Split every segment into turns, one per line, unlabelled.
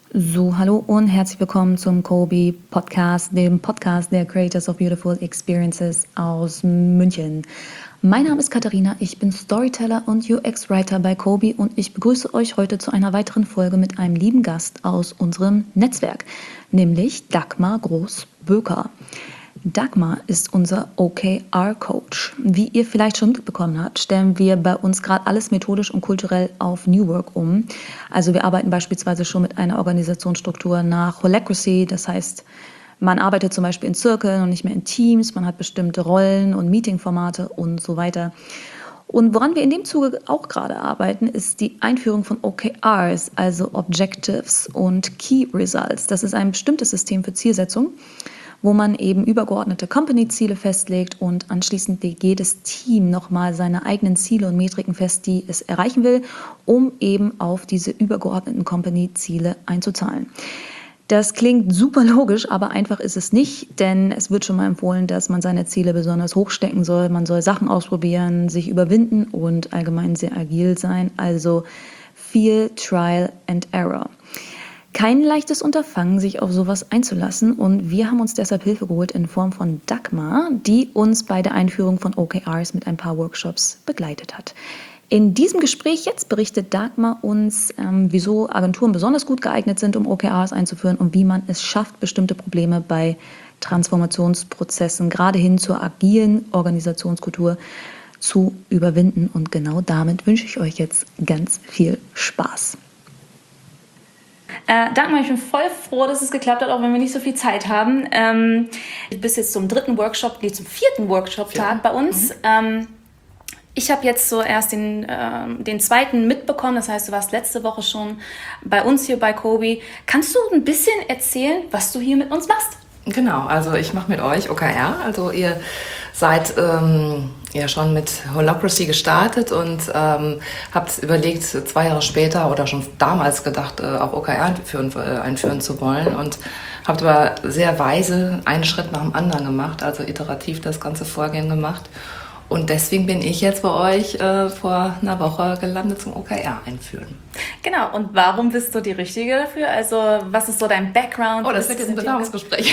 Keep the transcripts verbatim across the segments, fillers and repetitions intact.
So, hallo und herzlich willkommen zum Kobi Podcast, dem Podcast der Creators of Beautiful Experiences aus München. Mein Name ist Katharina, ich bin Storyteller und U X-Writer bei Kobi und ich begrüße euch heute zu einer weiteren Folge mit einem lieben Gast aus unserem Netzwerk, nämlich Dagmar Groß-Böker. Dagmar ist unser O K R-Coach. Wie ihr vielleicht schon mitbekommen habt, stellen wir bei uns gerade alles methodisch und kulturell auf New Work um. Also wir arbeiten beispielsweise schon mit einer Organisationsstruktur nach Holacracy, das heißt, man arbeitet zum Beispiel in Zirkeln und nicht mehr in Teams, man hat bestimmte Rollen und Meetingformate und so weiter. Und woran wir in dem Zuge auch gerade arbeiten, ist die Einführung von O K Rs, also Objectives und Key Results. Das ist ein bestimmtes System für Zielsetzung, wo man eben übergeordnete Company-Ziele festlegt und anschließend legt jedes Team nochmal seine eigenen Ziele und Metriken fest, die es erreichen will, um eben auf diese übergeordneten Company-Ziele einzuzahlen. Das klingt super logisch, aber einfach ist es nicht, denn es wird schon mal empfohlen, dass man seine Ziele besonders hoch stecken soll. Man soll Sachen ausprobieren, sich überwinden und allgemein sehr agil sein, also viel Trial and Error. Kein leichtes Unterfangen, sich auf sowas einzulassen, und wir haben uns deshalb Hilfe geholt in Form von Dagmar, die uns bei der Einführung von O K Rs mit ein paar Workshops begleitet hat. In diesem Gespräch jetzt berichtet Dagmar uns, ähm, wieso Agenturen besonders gut geeignet sind, um O K Rs einzuführen und wie man es schafft, bestimmte Probleme bei Transformationsprozessen, gerade hin zur agilen Organisationskultur, zu überwinden. Und genau damit wünsche ich euch jetzt ganz viel Spaß.
Äh, Dagmar, ich bin voll froh, dass es geklappt hat, auch wenn wir nicht so viel Zeit haben. Ähm, du bist jetzt zum dritten Workshop, nee, zum vierten Workshop-Tag ja. bei uns. Mhm. Ähm, ich habe jetzt so erst den, äh, den zweiten mitbekommen, das heißt, du warst letzte Woche schon bei uns hier bei Kobi. Kannst du ein bisschen erzählen, was du hier mit uns machst?
Genau, also ich mache mit euch O K R, also ihr seid ähm, ja schon mit Holacracy gestartet und ähm, habt überlegt, zwei Jahre später oder schon damals gedacht, äh, auch O K R einführen, äh, einführen zu wollen, und habt aber sehr weise einen Schritt nach dem anderen gemacht, also iterativ das ganze Vorgehen gemacht. Und deswegen bin ich jetzt bei euch äh, vor einer Woche gelandet zum O K R einführen.
Genau, und warum bist du die Richtige dafür? Also was ist so dein Background?
Oh, das wird jetzt ein Bewerbungsgespräch.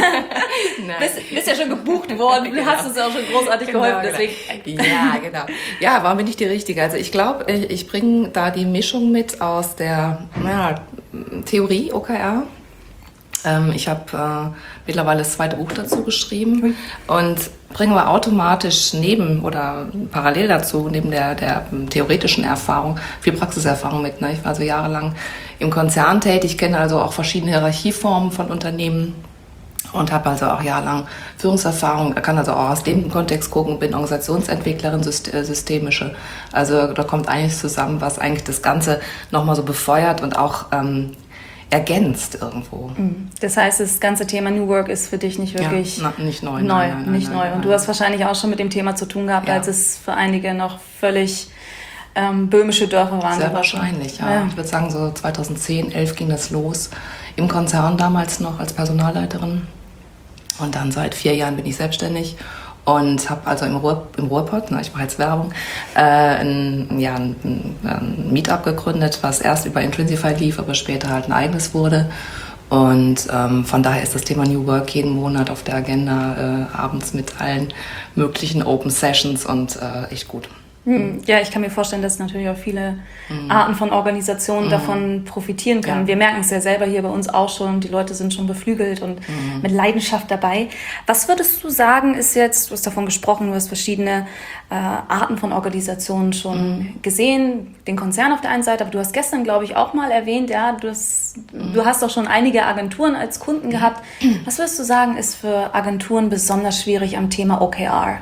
bist, bist ja schon gebucht worden, du genau. hast uns ja auch schon großartig genau, geholfen. Deswegen.
Ja, genau. Ja, warum bin ich die Richtige? Also ich glaube, ich, ich bringe da die Mischung mit aus der ja, Theorie O K R. Ähm, ich habe äh, mittlerweile das zweite Buch dazu geschrieben und bringe aber automatisch neben oder parallel dazu, neben der, der theoretischen Erfahrung, viel Praxiserfahrung mit. Ne? Ich war also jahrelang im Konzern tätig, kenne also auch verschiedene Hierarchieformen von Unternehmen und habe also auch jahrelang Führungserfahrung, kann also auch aus dem Kontext gucken, bin Organisationsentwicklerin, systemische. Also da kommt einiges zusammen, was eigentlich das Ganze nochmal so befeuert und auch ähm, ergänzt irgendwo.
Das heißt, das ganze Thema New Work ist für dich nicht wirklich
ja, na, nicht neu.
neu,
nein, nein,
nicht
nein,
neu.
nein,
Und
nein.
du hast wahrscheinlich auch schon mit dem Thema zu tun gehabt, ja. als es für einige noch völlig ähm, böhmische Dörfer waren.
Sehr wahrscheinlich, ja. ja. Ich würde sagen, so zweitausendzehn, elf ging das los. Im Konzern damals noch als Personalleiterin. Und dann seit vier Jahren bin ich selbstständig. Und habe also im, Ruhr, im Ruhrpott, ne, ich mache jetzt Werbung, äh, ein, ja, ein, ein Meetup gegründet, was erst über Intrinsify lief, aber später halt ein eigenes wurde. Und ähm, von daher ist das Thema New Work jeden Monat auf der Agenda, äh, abends mit allen möglichen Open Sessions und äh, echt gut.
Ja, ich kann mir vorstellen, dass natürlich auch viele mhm. Arten von Organisationen mhm. davon profitieren können. Ja. Wir merken es ja selber hier bei uns auch schon. Die Leute sind schon beflügelt und mhm. mit Leidenschaft dabei. Was würdest du sagen, ist jetzt, du hast davon gesprochen, du hast verschiedene äh, Arten von Organisationen schon mhm. gesehen, den Konzern auf der einen Seite, aber du hast gestern, glaube ich, auch mal erwähnt, ja, du hast, mhm. du hast auch schon einige Agenturen als Kunden gehabt. Was würdest du sagen, ist für Agenturen besonders schwierig am Thema O K R?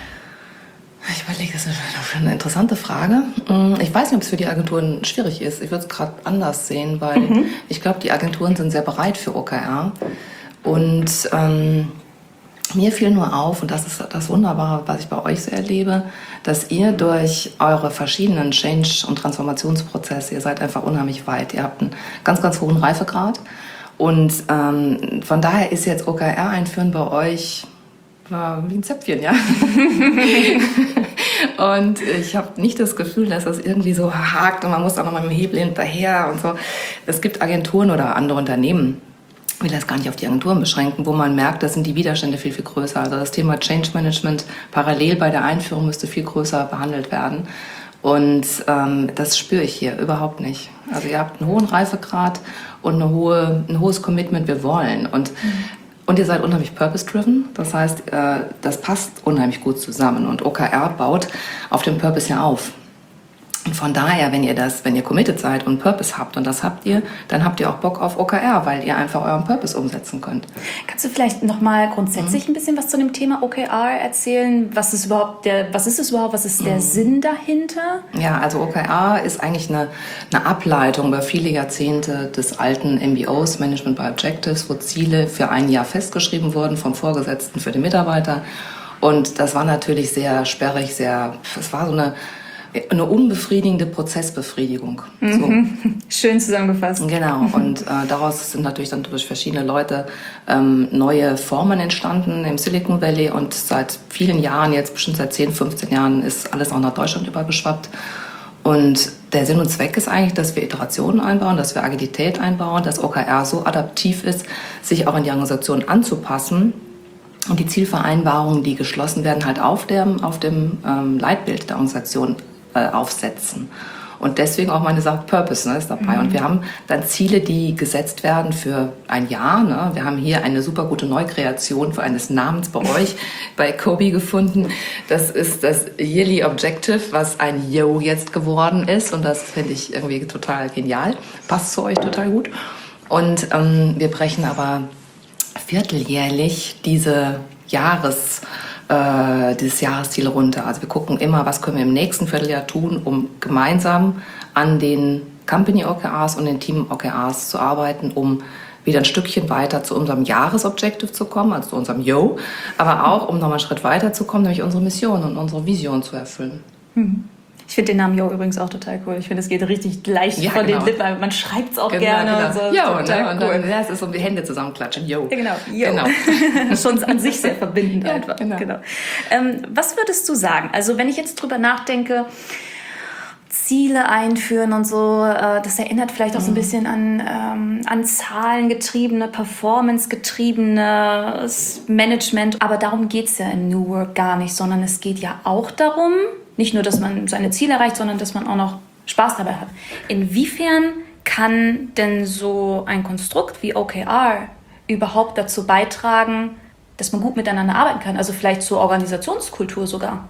Ich überlege, das ist eine interessante Frage. Ich weiß nicht, ob es für die Agenturen schwierig ist. Ich würde es gerade anders sehen, weil mhm. ich glaube, die Agenturen sind sehr bereit für O K R. Und ähm, mir fiel nur auf, und das ist das Wunderbare, was ich bei euch so erlebe, dass ihr durch eure verschiedenen Change- und Transformationsprozesse, ihr seid einfach unheimlich weit. Ihr habt einen ganz, ganz hohen Reifegrad. Und ähm, von daher ist jetzt O K R einführen bei euch wie ein Zäpfchen, ja. Und ich habe nicht das Gefühl, dass das irgendwie so hakt und man muss auch noch mal mit dem Hebel hinterher und so. Es gibt Agenturen oder andere Unternehmen, ich will das gar nicht auf die Agenturen beschränken, wo man merkt, da sind die Widerstände viel, viel größer. Also das Thema Change Management parallel bei der Einführung müsste viel größer behandelt werden. Und ähm, das spüre ich hier überhaupt nicht. Also ihr habt einen hohen Reifegrad und eine hohe, ein hohes Commitment, wir wollen. Und, mhm. und ihr seid unheimlich purpose-driven. Das heißt, äh, das passt unheimlich gut zusammen. Und O K R baut auf dem Purpose ja auf. Und von daher, wenn ihr das, wenn ihr committed seid und Purpose habt, und das habt ihr, dann habt ihr auch Bock auf O K R, weil ihr einfach euren Purpose umsetzen könnt.
Kannst du vielleicht nochmal grundsätzlich mhm. ein bisschen was zu dem Thema O K R erzählen? Was ist überhaupt der, was ist es überhaupt? Was ist der mhm. Sinn dahinter?
Ja, also O K R ist eigentlich eine, eine Ableitung über viele Jahrzehnte des alten M B Os, Management by Objectives, wo Ziele für ein Jahr festgeschrieben wurden vom Vorgesetzten für den Mitarbeiter. Und das war natürlich sehr sperrig, sehr, es war so eine, eine unbefriedigende Prozessbefriedigung.
Mhm. So. Schön zusammengefasst.
Genau, und äh, daraus sind natürlich dann durch verschiedene Leute ähm, neue Formen entstanden im Silicon Valley und seit vielen Jahren, jetzt bestimmt seit zehn, fünfzehn Jahren, ist alles auch nach Deutschland übergeschwappt. Und der Sinn und Zweck ist eigentlich, dass wir Iterationen einbauen, dass wir Agilität einbauen, dass O K R so adaptiv ist, sich auch in die Organisation anzupassen. Und die Zielvereinbarungen, die geschlossen werden, halt auf dem, auf dem ähm, Leitbild der Organisation äh, aufsetzen. Und deswegen auch meine Sache Purpose, ne, ist dabei. Mhm. Und wir haben dann Ziele, die gesetzt werden für ein Jahr. Ne? Wir haben hier eine super gute Neukreation für eines Namens bei euch, bei Cobee gefunden. Das ist das Yearly Objective, was ein Yo jetzt geworden ist. Und das finde ich irgendwie total genial. Passt zu euch total gut. Und ähm, wir brechen aber vierteljährlich diese Jahres, äh, dieses Jahresziel runter. Also wir gucken immer, was können wir im nächsten Vierteljahr tun, um gemeinsam an den Company O K Rs und den Team O K Rs zu arbeiten, um wieder ein Stückchen weiter zu unserem Jahresobjective zu kommen, also zu unserem Yo, aber auch, um nochmal einen Schritt weiter zu kommen, nämlich unsere Mission und unsere Vision zu erfüllen.
Mhm. Ich finde den Namen Yo übrigens auch total cool. Ich finde, es geht richtig leicht ja, von genau. den Lippen. Man schreibt es auch genau, gerne.
Genau.
Und so.
Ja, und, total und cool. dann, ja, es ist um die Hände zusammenklatschen. Yo.
Ja, genau. Yo. Genau. Schon an sich sehr verbindend ja, einfach. Genau. Genau. Ähm, was würdest du sagen? Also wenn ich jetzt drüber nachdenke, Ziele einführen und so, äh, das erinnert vielleicht auch so ein bisschen an, ähm, an zahlengetriebene, performancegetriebenes Management. Aber darum geht es ja in New Work gar nicht, sondern es geht ja auch darum, nicht nur, dass man seine Ziele erreicht, sondern dass man auch noch Spaß dabei hat. Inwiefern kann denn so ein Konstrukt wie O K R überhaupt dazu beitragen, dass man gut miteinander arbeiten kann? Also vielleicht zur Organisationskultur sogar.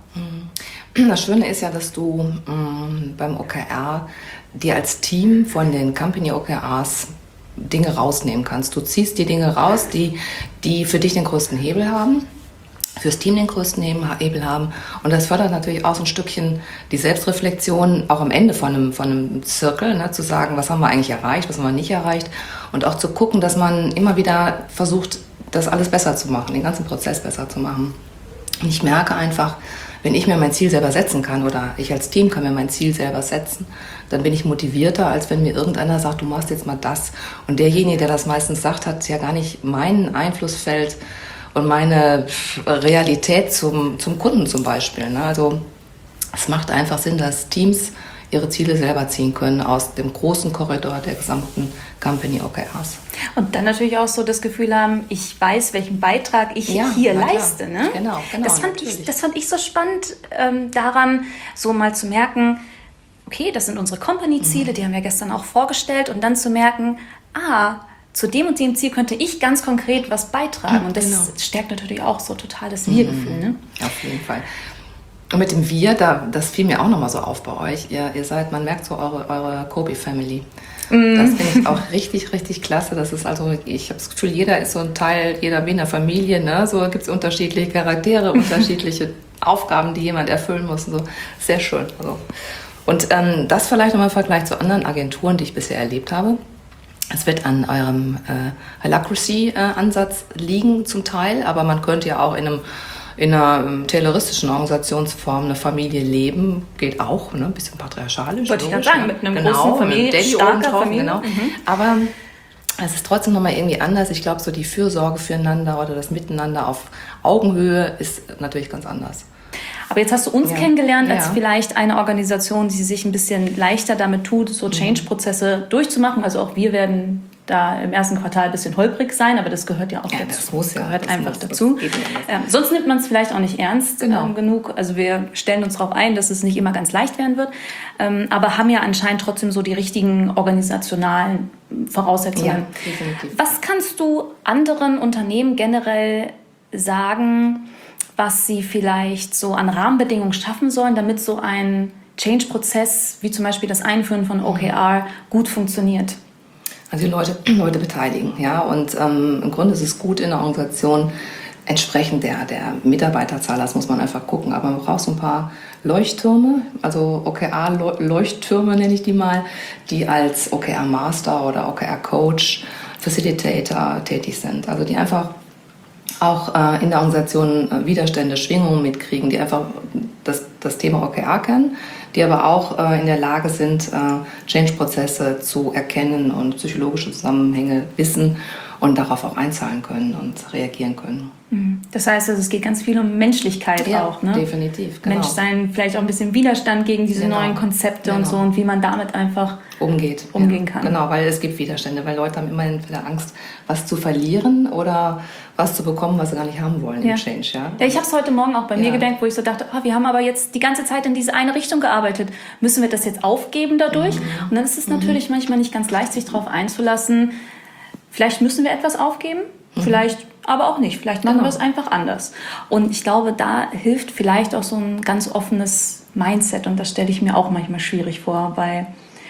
Das Schöne ist ja, dass du ähm, beim O K R dir als Team von den Company O K Rs Dinge rausnehmen kannst. Du ziehst die Dinge raus, die, die für dich den größten Hebel haben, fürs Team den größten Hebel haben. Und das fördert natürlich auch so ein Stückchen die Selbstreflexion, auch am Ende von einem, von einem Circle, ne, zu sagen, was haben wir eigentlich erreicht, was haben wir nicht erreicht. Und auch zu gucken, dass man immer wieder versucht, das alles besser zu machen, den ganzen Prozess besser zu machen. Und ich merke einfach, wenn ich mir mein Ziel selber setzen kann oder ich als Team kann mir mein Ziel selber setzen, dann bin ich motivierter, als wenn mir irgendeiner sagt, du machst jetzt mal das. Und derjenige, der das meistens sagt, hat ja gar nicht mein Einflussfeld und meine Realität zum, zum Kunden zum Beispiel. Ne? Also es macht einfach Sinn, dass Teams ihre Ziele selber ziehen können aus dem großen Korridor der gesamten Company O K Rs.
Und dann natürlich auch so das Gefühl haben, ich weiß, welchen Beitrag ich ja, hier leiste. Ne?
Genau, genau.
Das fand, ich, das fand ich so spannend, ähm, daran so mal zu merken, okay, das sind unsere Company-Ziele, mhm. die haben wir gestern auch vorgestellt, und dann zu merken, ah, zu dem und dem Ziel könnte ich ganz konkret was beitragen. Und das genau. stärkt natürlich auch so total das Wir-Gefühl. Ne?
Auf jeden Fall. Und mit dem Wir, da, das fiel mir auch nochmal so auf bei euch. Ihr, ihr seid, man merkt so eure, eure Cobee-Family. Mm. Das finde ich auch richtig, richtig klasse. Das ist also, ich habe das Gefühl, jeder ist so ein Teil jeder Wiener Familie. Ne? So gibt es unterschiedliche Charaktere, unterschiedliche Aufgaben, die jemand erfüllen muss. Und so. Sehr schön. Also. Und ähm, das vielleicht nochmal im Vergleich zu anderen Agenturen, die ich bisher erlebt habe. Es wird an eurem äh, Holacracy-Ansatz äh, liegen zum Teil, aber man könnte ja auch in einem in einer ähm, tayloristischen Organisationsform eine Familie leben, geht auch, ne? Ein bisschen patriarchalisch.
Wollte ich gerade sagen, mit einem
genau,
großen Familie,
Daddy
starker Familie.
Genau. Mhm. Aber es ist trotzdem nochmal irgendwie anders. Ich glaube, so die Fürsorge füreinander oder das Miteinander auf Augenhöhe ist natürlich ganz anders.
Aber jetzt hast du uns ja. kennengelernt als
ja.
vielleicht eine Organisation, die sich ein bisschen leichter damit tut, so Change-Prozesse durchzumachen. Also auch wir werden da im ersten Quartal ein bisschen holprig sein, aber das gehört ja auch
ja,
dazu.
Das muss ja.
gehört
das
einfach
muss,
dazu. Ähm, sonst nimmt man es vielleicht auch nicht ernst
genau.
ähm, genug. Also wir stellen uns darauf ein, dass es nicht immer ganz leicht werden wird, ähm, aber haben ja anscheinend trotzdem so die richtigen organisationalen Voraussetzungen.
Ja, definitiv.
Was kannst du anderen Unternehmen generell sagen, was sie vielleicht so an Rahmenbedingungen schaffen sollen, damit so ein Change-Prozess, wie zum Beispiel das Einführen von O K R, gut funktioniert?
Also die Leute, Leute beteiligen, ja, und ähm, im Grunde ist es gut in der Organisation entsprechend der, der Mitarbeiterzahl, das muss man einfach gucken, aber man braucht so ein paar Leuchttürme, also O K R-Leuchttürme nenne ich die mal, die als O K R-Master oder O K R-Coach, Facilitator tätig sind, also die einfach auch äh, in der Organisation äh, Widerstände, Schwingungen mitkriegen, die einfach das, das Thema O K R kennen, die aber auch äh, in der Lage sind, äh, Change-Prozesse zu erkennen und psychologische Zusammenhänge wissen und darauf auch einzahlen können und reagieren können.
Das heißt, also, es geht ganz viel um Menschlichkeit
ja,
auch, ne?
Definitiv, genau.
Menschsein, vielleicht auch ein bisschen Widerstand gegen diese
genau.
neuen Konzepte
genau.
und so und wie man damit einfach
umgeht,
umgehen
ja.
kann.
Genau, weil es gibt Widerstände, weil Leute haben immer entweder Angst, was zu verlieren oder was zu bekommen, was sie gar nicht haben wollen
ja.
im Change. Ja,
ja ich habe es heute Morgen auch bei ja. mir gedacht, wo ich so dachte, oh, wir haben aber jetzt die ganze Zeit in diese eine Richtung gearbeitet. Müssen wir das jetzt aufgeben dadurch? Mhm. Und dann ist es natürlich mhm. manchmal nicht ganz leicht, sich darauf einzulassen. Vielleicht müssen wir etwas aufgeben, mhm. vielleicht aber auch nicht. Vielleicht machen
genau.
wir es einfach anders. Und ich glaube, da hilft vielleicht auch so ein ganz offenes Mindset. Und das stelle ich mir auch manchmal schwierig vor, bei,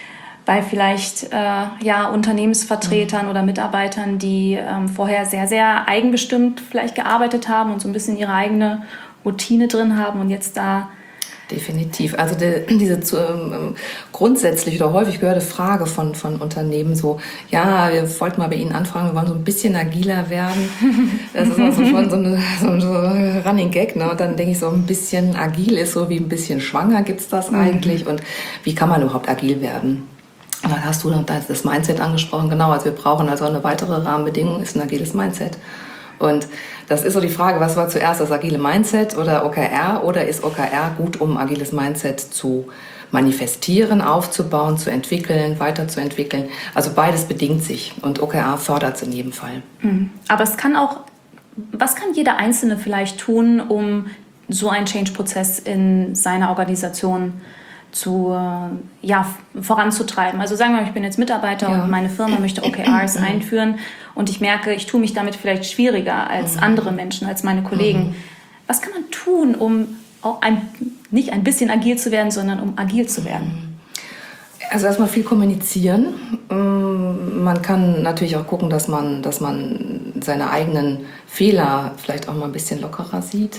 bei vielleicht äh, ja, Unternehmensvertretern mhm. oder Mitarbeitern, die ähm, vorher sehr, sehr eigenbestimmt vielleicht gearbeitet haben und so ein bisschen ihre eigene Routine drin haben und jetzt da...
Definitiv. Also die, diese zu, ähm, grundsätzlich oder häufig gehörte Frage von, von Unternehmen so, ja, wir wollten mal bei Ihnen anfragen, wir wollen so ein bisschen agiler werden. Das ist also schon so ein so so Running Gag. Ne? Und dann denke ich so, ein bisschen agil ist so wie ein bisschen schwanger, gibt's das eigentlich? Und wie kann man überhaupt agil werden? Und dann hast du dann das Mindset angesprochen. Genau, also wir brauchen also eine weitere Rahmenbedingung, ist ein agiles Mindset. Und das ist so die Frage, was war zuerst das agile Mindset oder O K R? Oder ist O K R gut, um agiles Mindset zu manifestieren, aufzubauen, zu entwickeln, weiterzuentwickeln? Also beides bedingt sich und O K R fördert es in jedem Fall.
Aber es kann auch, was kann jeder Einzelne vielleicht tun, um so einen Change-Prozess in seiner Organisation zu, ja, voranzutreiben. Also sagen wir mal, ich bin jetzt Mitarbeiter ja. und meine Firma möchte O K Rs einführen und ich merke, ich tue mich damit vielleicht schwieriger als mhm. andere Menschen, als meine Kollegen. Mhm. Was kann man tun, um auch ein, nicht ein bisschen agil zu werden, sondern um agil zu werden?
Also erstmal viel kommunizieren. Man kann natürlich auch gucken, dass man, dass man seine eigenen Fehler vielleicht auch mal ein bisschen lockerer sieht.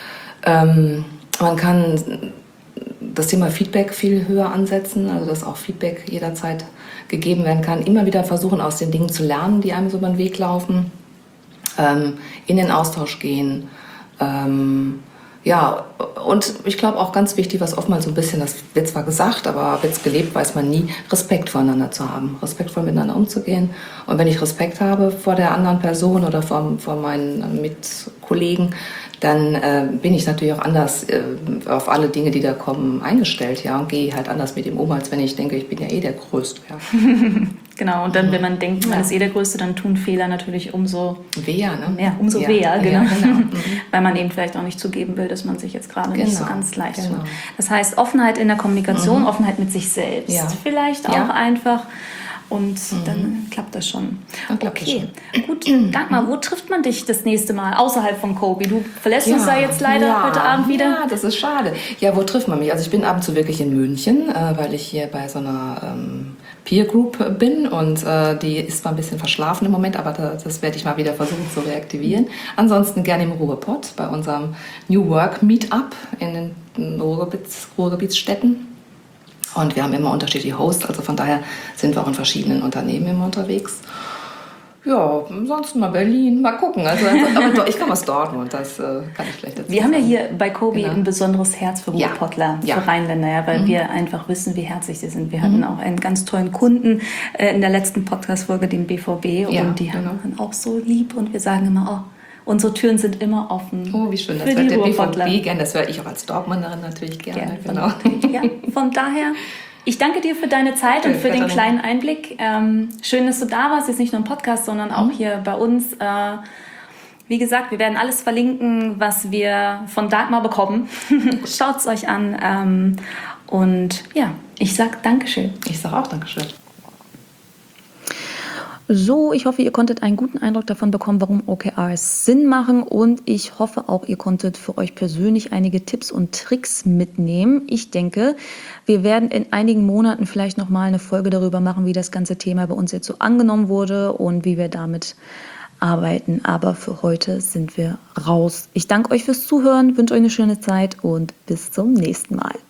Man kann das Thema Feedback viel höher ansetzen, also dass auch Feedback jederzeit gegeben werden kann. Immer wieder versuchen, aus den Dingen zu lernen, die einem so über den Weg laufen. Ähm, in den Austausch gehen. Ähm, ja, und ich glaube auch ganz wichtig, was oftmals so ein bisschen, das wird zwar gesagt, aber wird es gelebt, weiß man nie, Respekt voreinander zu haben, respektvoll miteinander umzugehen. Und wenn ich Respekt habe vor der anderen Person oder vor, vor meinen Mitkollegen, dann äh, bin ich natürlich auch anders äh, auf alle Dinge, die da kommen, eingestellt, ja, und gehe halt anders mit ihm um, als wenn ich denke, ich bin ja eh der Größte. Ja.
Genau, und dann, wenn man denkt, man ja. ist eh der Größte, dann tun Fehler natürlich umso
weher, ne?
mehr, umso
ja.
weher, genau.
Ja, genau. Mhm.
Weil man eben vielleicht auch nicht zugeben will, dass man sich jetzt gerade
genau.
nicht so ganz leicht
genau.
tut. Das heißt, Offenheit in der Kommunikation,
mhm.
Offenheit mit sich selbst,
ja.
vielleicht auch
ja.
einfach. Und
mhm.
dann klappt das schon.
Dann klappt
okay,
das schon.
Gut, Dagmar, wo trifft man dich das nächste Mal außerhalb von Kobi? Du verlässt
ja.
uns da jetzt leider
ja.
heute Abend wieder.
Ja, das ist schade. Ja, wo trifft man mich? Also ich bin ab und zu wirklich in München, äh, weil ich hier bei so einer ähm, Peer Group bin und äh, die ist zwar ein bisschen verschlafen im Moment, aber da, das werde ich mal wieder versuchen zu reaktivieren. Ansonsten gerne im Ruhrpott bei unserem New Work Meetup in den Ruhrgebiets, Ruhrgebietsstädten. Und wir haben immer unterschiedliche Hosts, also von daher sind wir auch in verschiedenen Unternehmen immer unterwegs. Ja, ansonsten mal Berlin, mal gucken. Also, aber ich komme aus Dortmund, das äh, kann ich vielleicht dazu
Wir haben ja
sagen.
hier bei Kobi
genau.
ein besonderes Herz für Ruhrpottler,
ja.
für Rheinländer, ja, weil mhm. wir einfach wissen, wie herzlich sie sind. Wir mhm. hatten auch einen ganz tollen Kunden äh, in der letzten Podcast-Folge, den B V B, und
ja,
die
genau.
haben auch so lieb und wir sagen immer, oh, Unsere Türen sind immer offen.
Oh, wie schön, das
für
hört
die
der B V
Ruhrpottler.
B gerne. Das höre ich auch als Dortmunderin natürlich gerne.
Gerne.
Genau.
Ja, von daher, ich danke dir für deine Zeit und für den kleinen Einblick. Ähm, schön, dass du da warst, jetzt nicht nur im Podcast, sondern auch mhm. hier bei uns. Äh, wie gesagt, wir werden alles verlinken, was wir von Dagmar bekommen. Schaut es euch an. Ähm, und ja, ich sag Dankeschön.
Ich sage auch Dankeschön.
So, ich hoffe, ihr konntet einen guten Eindruck davon bekommen, warum O K Rs Sinn machen, und ich hoffe auch, ihr konntet für euch persönlich einige Tipps und Tricks mitnehmen. Ich denke, wir werden in einigen Monaten vielleicht nochmal eine Folge darüber machen, wie das ganze Thema bei uns jetzt so angenommen wurde und wie wir damit arbeiten. Aber für heute sind wir raus. Ich danke euch fürs Zuhören, wünsche euch eine schöne Zeit und bis zum nächsten Mal.